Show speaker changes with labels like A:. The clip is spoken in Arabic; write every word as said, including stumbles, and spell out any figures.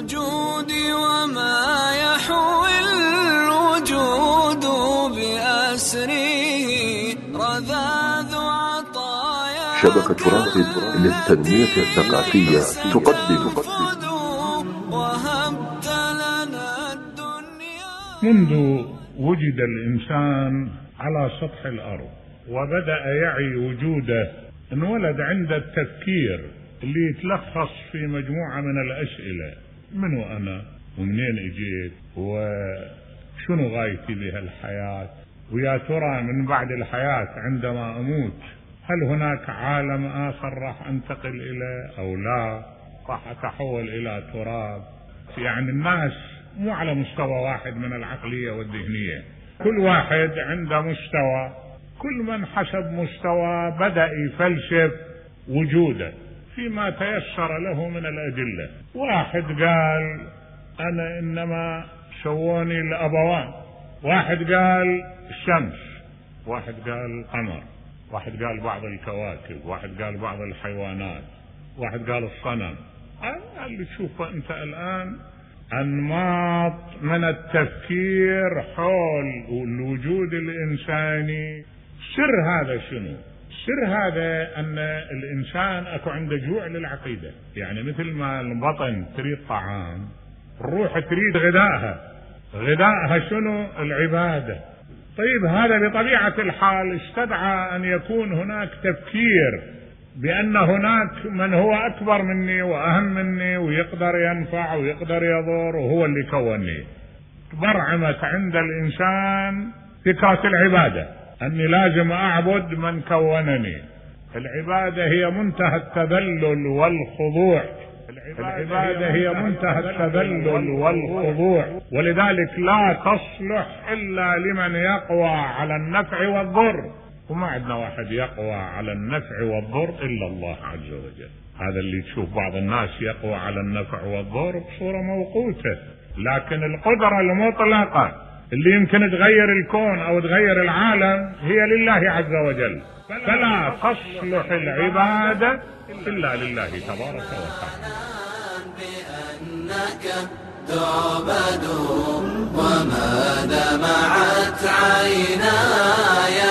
A: الوجود وما يحوي الوجود بأسره رذاذ عطايا
B: شبكة رافد للتنمية الثقافية تقدم
A: وهبت لنا الدنيا.
C: منذ وجد الإنسان على سطح الأرض وبدأ يعي وجوده انولد عند التفكير اللي يتلخص في مجموعة من الأسئلة: منو أنا؟ ومنين اجيت؟ وشنو غايتي بهالحياة؟ ويا ترى من بعد الحياة عندما أموت هل هناك عالم آخر راح أنتقل إليه أو لا؟ راح أتحول إلى تراب؟ يعني الناس مو على مستوى واحد من العقلية والذهنية، كل واحد عنده مستوى، كل من حسب مستوى بدأ يفلسف وجوده فيما تيسر له من الأدلة. واحد قال أنا إنما سووني الأبوان، واحد قال الشمس، واحد قال القمر، واحد قال بعض الكواكب، واحد قال بعض الحيوانات، واحد قال الصنم. اللي تشوفه أنت الآن أنماط من التفكير حول الوجود الإنساني. سر هذا شنو؟ سر هذا أن الإنسان أكو عنده جوع للعقيدة، يعني مثل ما البطن تريد طعام الروح تريد غذائها، غذائها شنو؟ العبادة. طيب هذا بطبيعة الحال استدعى أن يكون هناك تفكير بأن هناك من هو أكبر مني وأهم مني ويقدر ينفع ويقدر يضر وهو اللي كونني. برعمت عند الإنسان فكرة العبادة، أني لازم أعبد من كونني. العبادة هي منتهى التذلل والخضوع، العبادة هي منتهى التذلل والخضوع، ولذلك لا تصلح إلا لمن يقوى على النفع والضر، وما عندنا واحد يقوى على النفع والضر إلا الله عز وجل. هذا اللي تشوف بعض الناس يقوى على النفع والضر بصورة موقوتة، لكن القدرة المطلقة اللي يمكن تغير الكون أو تغير العالم هي لله عز وجل، فلا تصلح العبادة إلا لله تبارك وتعالى.
A: بأنك تعبد وما دمعت عيناي